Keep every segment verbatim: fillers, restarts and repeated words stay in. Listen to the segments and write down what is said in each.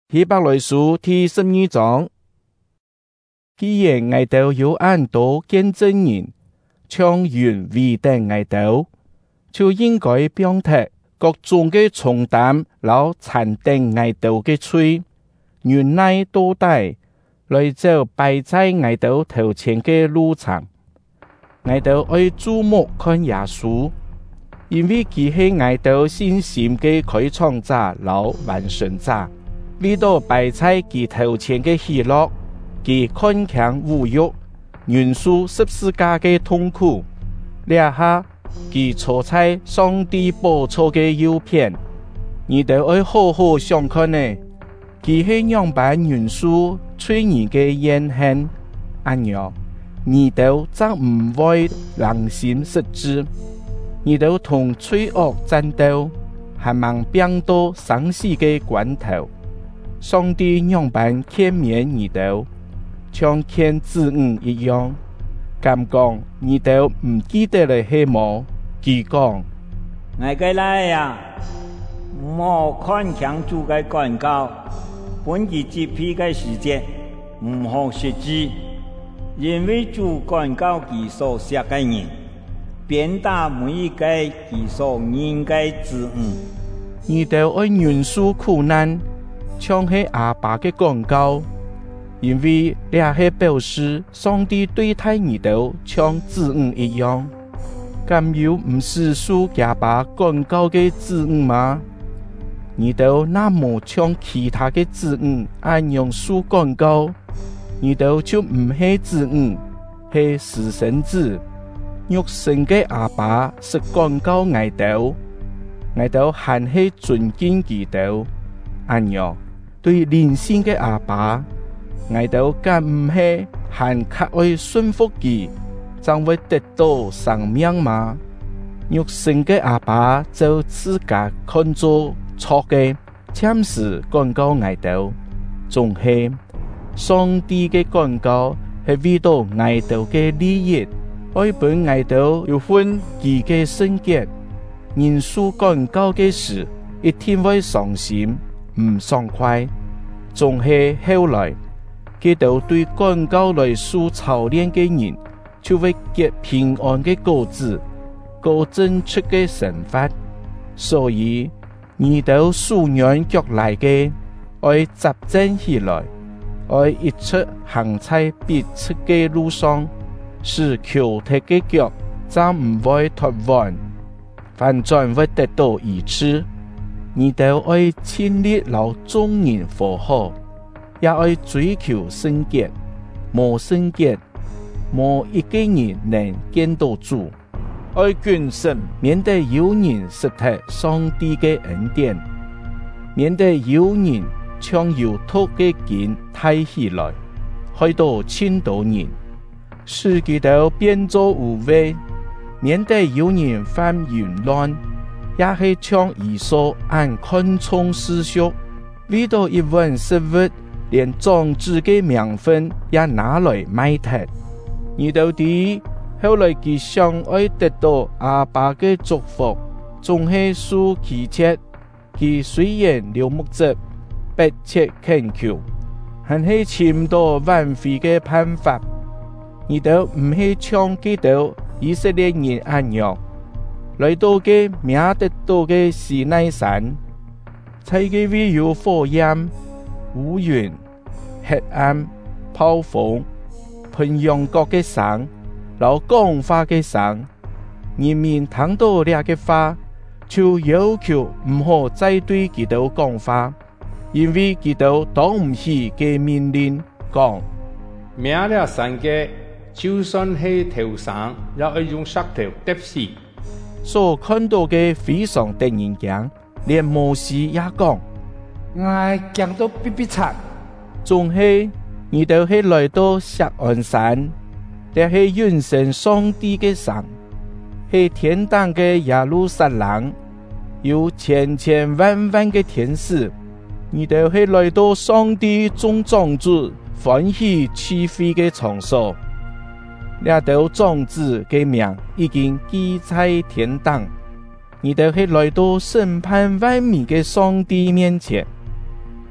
希伯來書第十二章，既然我哋有按到見證人，長遠為定我哋，就應該表達各種嘅重擔，老殘定我哋嘅罪，忍耐到底，來走擺在我哋頭前嘅路程。我哋愛注目看耶穌，因為佢係我哋信心嘅開創者，老完成者。為到擺在佢頭前嘅喜樂，佢看強侮辱，忍受十字架嘅痛苦，兩下佢坐在上帝寶座嘅右邊。你哋愛好好想看呢，佢係樣板忍受罪人嘅怨恨，安樣，你哋則唔會良心失志，你哋同罪惡戰鬥，係望變到生死嘅關頭。上帝樣板勸勉你哋，像勸子女一樣，咁講你哋唔記得了係冇？佢講： 我嘅來呀，唔好看強主嘅廣告，本期接批嘅時節，唔好失志，因為主廣告佢所寫嘅人，鞭打每一個佢所認嘅子女。 你哋愛忍受苦難，像係阿爸嘅廣告，因為這係表示上帝對待你哋像子女一樣。咁有唔是屬阿爸廣告嘅子女嗎？你哋那麼像其他嘅子女按樣屬廣告，你哋就唔係子女，係私生子。肉身嘅阿爸是廣告我哋，我哋還係尊敬佢哋，按樣。對靈性嘅阿爸，我哋更唔係還較愛順服佢，將會得到生命嗎？肉身嘅阿爸就自家看作錯嘅，暫時廣告我哋，仲係上帝嘅廣告係為到我哋嘅利益，愛本我哋有份佢嘅聖潔。人數廣告嘅事，一定會傷心。唔爽快，仲係後來，佢哋對廣告來受操練嘅人，就會結平安嘅果子，過正直嘅生活。所以，你哋素人腳來嘅，愛集正起來，愛一出行在必出嘅路上，使橋踢嘅腳，就唔會脫彎，反轉會得到益處。你哋愛親力勞眾人和好，也愛追求聖潔。無聖潔，無一個人能見到主。愛謹慎，免得有人失去上帝嘅恩典，免得有人將有托嘅劍抬起來，害到千多人，使佢哋變作無謂，免得有人犯淫亂。也係將以掃按看重世俗，為到一碗食物，連長子嘅名分也拿來賣脫。而到底後來佢想愛得到阿爸嘅祝福，仲係受欺騙。佢雖然流目汁，迫切懇求，還係尋到挽回嘅辦法。而到唔係像基督以色列人安樣。來到嘅名得到嘅西奈山，在嘅位有火焰、烏雲、黑暗、暴風、噴陽角嘅聲，老講話嘅聲。人民聽到呢嘅話，就要求唔好再對佢哋講話，因為佢哋當唔起嘅命令講。 名了山嘅，就算係頭上，也要用石頭揼死。 所看到嘅非常得人驚，連摩西也講： 我驚到必必慘。 仲係你哋係來到錫安山，但係完成上帝嘅山，係天堂嘅耶路撒冷，有千千萬萬嘅天使。你哋係來到上帝眾長子歡喜賜福嘅場所。呢道種子嘅名已經記在天堂，你哋係來到審判萬民嘅上帝面前，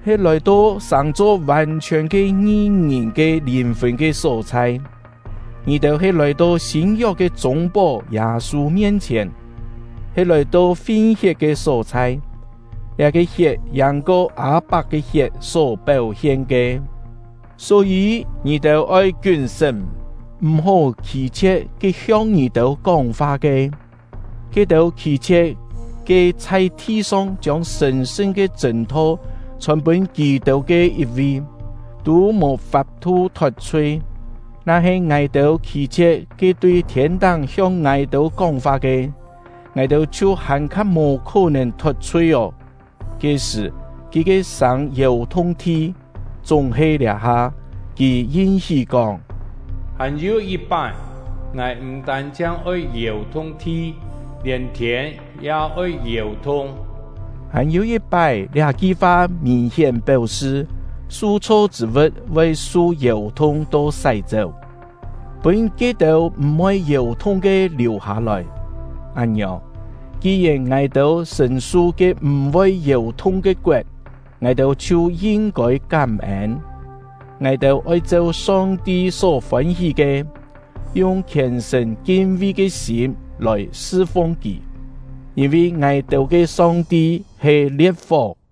是來到上咗完全嘅義人嘅靈魂嘅所在。你哋是來到新約嘅中保耶穌面前，是來到獻血嘅所在。也個血讓個阿伯嘅血所表現嘅，所以你哋愛捐神，唔好祈切嘅向你哋講話嘅，佢哋祈切嘅在地上將神聖嘅正道傳俾基督嘅一位，都冇法度脫罪。那係愛到祈切嘅對天堂向愛到講話嘅，愛到就還較冇可能脫罪哦。這時，佢嘅上搖通天，總係掠下，佢應許講： 還有一拜，我唔但將愛搖通天，連天也愛搖通。 還有一拜，掠句話明顯表示，屬錯之物為屬搖通都洗走，本基督唔會搖通嘅留下來。按樣。既然愛到神屬嘅唔會搖通嘅國，愛到就應該感恩，愛到愛照上帝所歡喜嘅，用虔誠敬畏嘅心來侍奉佢，因為愛到嘅上帝係烈火，